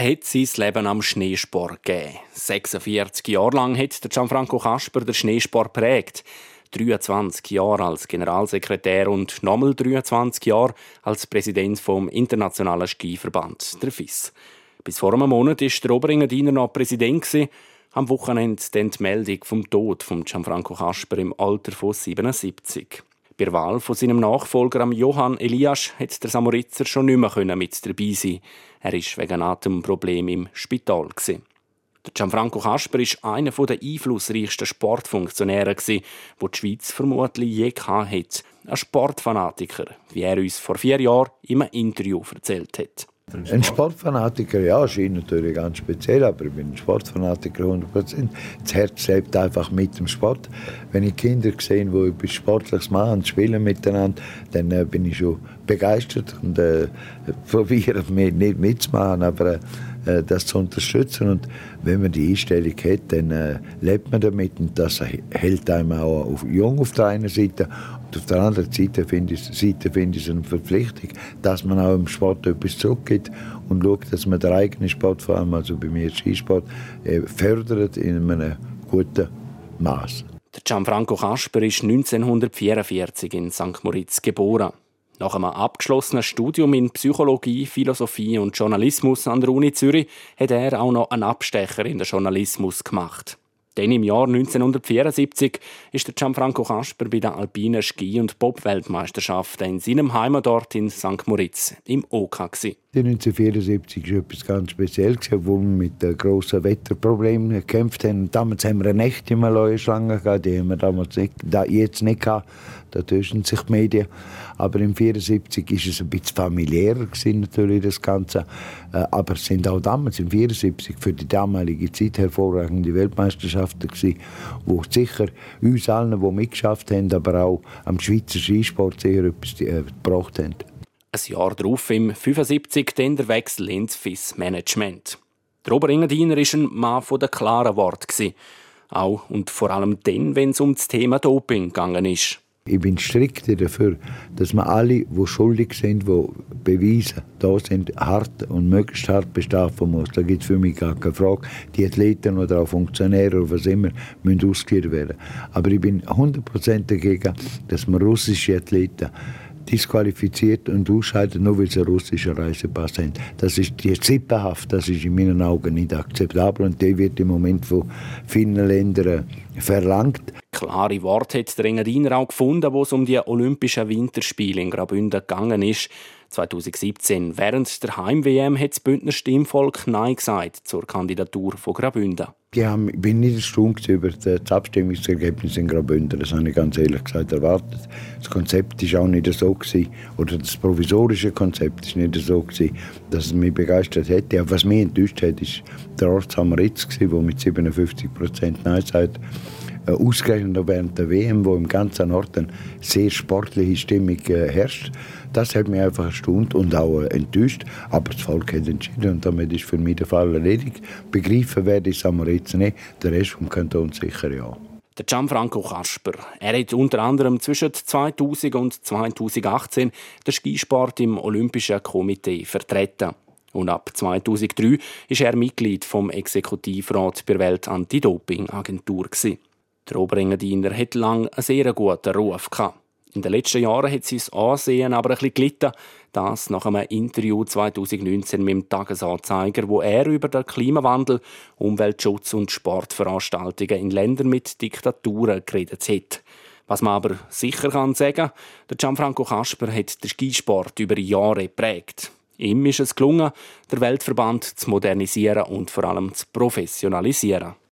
hat sein Leben am Schneesport gegeben. 46 Jahre lang hat der Gianfranco Casper den Schneesport geprägt. 23 Jahre als Generalsekretär und nochmal 23 Jahre als Präsident vom Internationalen Skiverband, der FIS. Bis vor einem Monat war der Oberengadiner noch Präsident. Am Wochenende dann die Meldung vom Tod von Gianfranco Casper im Alter von 77. Bei der Wahl von seinem Nachfolger Johann Elias konnte der Samoritzer schon nicht mehr mit dabei sein. Er war wegen Atemproblemen im Spital. Der Gianfranco Casper war einer der einflussreichsten Sportfunktionäre, die die Schweiz vermutlich je hatte. Ein Sportfanatiker, wie er uns vor 4 Jahren in einem Interview erzählt hat. Ein Sportfanatiker, ja, scheint natürlich ganz speziell, aber ich bin ein Sportfanatiker 100%. Das Herz lebt einfach mit dem Sport. Wenn ich Kinder sehe, die etwas Sportliches machen und spielen miteinander, dann bin ich schon begeistert und probiere nicht mitzumachen, aber das zu unterstützen. Und wenn man die Einstellung hat, dann lebt man damit und das hält einem auch jung auf der einen Seite. Und auf der anderen Seite finde ich es eine Verpflichtung, dass man auch im Sport etwas zurückgibt und schaut, dass man den eigenen Sport, vor allem also bei mir Skisport, fördert in einem guten Maß. Der Gianfranco Casper ist 1944 in St. Moritz geboren. Nach einem abgeschlossenen Studium in Psychologie, Philosophie und Journalismus an der Uni Zürich hat er auch noch einen Abstecher in den Journalismus gemacht. Dann im Jahr 1974 ist der Gianfranco Casper bei der alpinen Ski- und Bob-Weltmeisterschaften in seinem Heimatort in St. Moritz im OK. 1974 war etwas ganz Spezielles, wo wir mit grossen Wetterproblemen gekämpft haben. Damals haben wir eine echte Malaria-Schlange gehabt, die haben wir damals jetzt nicht gehabt. Da täuschen sich die Medien. Aber im 1974 war es ein bisschen familiärer natürlich, das Ganze. Aber es sind auch damals im 1974 für die damalige Zeit hervorragende Weltmeisterschaften gewesen, wo sicher uns allen, die mitgeschafft haben, aber auch am Schweizer Skisport sehr etwas gebracht haben. Ein Jahr darauf, im 1975, dann der Wechsel ins FIS-Management. Der Oberengadiner war ein Mann der klaren Worte. Auch und vor allem dann, wenn es um das Thema Doping gegangen ist. Ich bin strikt dafür, dass man alle, die schuldig sind, die Beweise da sind, hart und möglichst hart bestrafen muss. Da gibt es für mich gar keine Frage. Die Athleten oder auch Funktionäre oder was immer müssen ausgeführt werden. Aber ich bin 100% dagegen, dass man russische Athleten disqualifiziert und ausscheidet, nur weil sie einen russischen Reisepass haben. Das ist die Sippenhaft, das ist in meinen Augen nicht akzeptabel und die wird im Moment von vielen Ländern verlangt. Klare Worte hat der Engadiner auch gefunden, wo es um die Olympischen Winterspiele in Graubünden gegangen ist. 2017, während der Heim-WM, hat das Bündner Stimmvolk Nein gesagt zur Kandidatur von Graubünden. Ich bin nicht erstaunt über das Abstimmungsergebnis in Graubünden. Das habe ich ganz ehrlich gesagt erwartet. Das Konzept war auch nicht so gewesen, oder das provisorische Konzept war nicht so gewesen, dass es mich begeistert hätte. Aber was mich enttäuscht hat, war der Ort Samoritz, der mit 57% Nein sagt. Ausgerechnet während der WM, wo im ganzen Ort eine sehr sportliche Stimmung herrscht. Das hat mich einfach erstaunt und auch enttäuscht. Aber das Volk hat entschieden und damit ist für mich der Fall erledigt. Begreifen werde ich Samoritz nicht, der Rest vom Kanton sicher ja. Der Gianfranco Casper. Er hat unter anderem zwischen 2000 und 2018 den Skisport im Olympischen Komitee vertreten. Und ab 2003 ist er Mitglied vom Exekutivrat der Welt-Anti-Doping-Agentur. Der Oberengadiner hat lange einen sehr guten Ruf gehabt. In den letzten Jahren hat sein Ansehen aber ein bisschen gelitten. Das nach einem Interview 2019 mit dem Tagesanzeiger, wo er über den Klimawandel, Umweltschutz und Sportveranstaltungen in Ländern mit Diktaturen geredet hat. Was man aber sicher kann sagen, der Gianfranco Casper hat den Skisport über Jahre geprägt. Ihm ist es gelungen, den Weltverband zu modernisieren und vor allem zu professionalisieren.